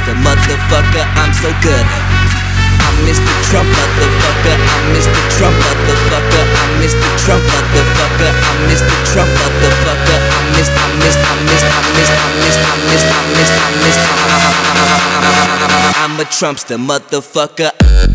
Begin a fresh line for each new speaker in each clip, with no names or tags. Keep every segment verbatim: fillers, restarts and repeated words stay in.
Trumpster, motherfucker, I'm so good. I'm Mister Trump, motherfucker, I'm Mister Trump, motherfucker, I'm Mister Trump, motherfucker, I'm Mister Trump, motherfucker, I'm Mister, I'm Mister, I'm Mister, I'm Mister, I'm Mister, I'm Mister, I'm Mister, I'm Mister, I'm a Trumpster, motherfucker.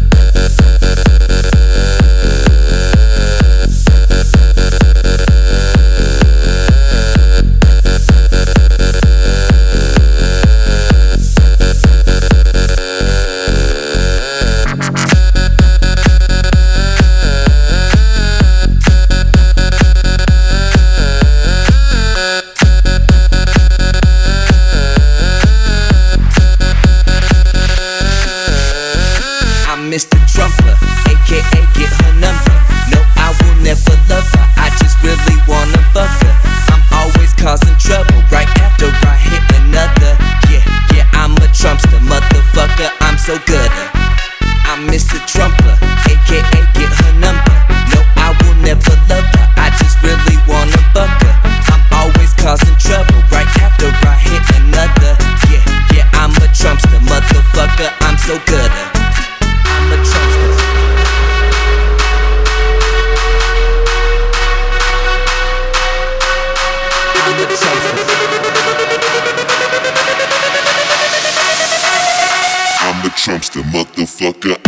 Mister Trumper, aka get her number. No, I will never love her, I just really wanna fuck her. I'm always causing trouble, right after I hit another. Yeah, yeah, I'm a Trumpster, motherfucker, I'm so good. I'm Mister Trumper, aka get her number. No, I will never love her, I just really wanna fuck her. I'm always causing trouble, right after I hit another. Yeah, yeah, I'm a Trumpster, motherfucker, I'm so good. I'm a Trumpster. I'm a Trumpster.
I'm a Trumpster, motherfucker.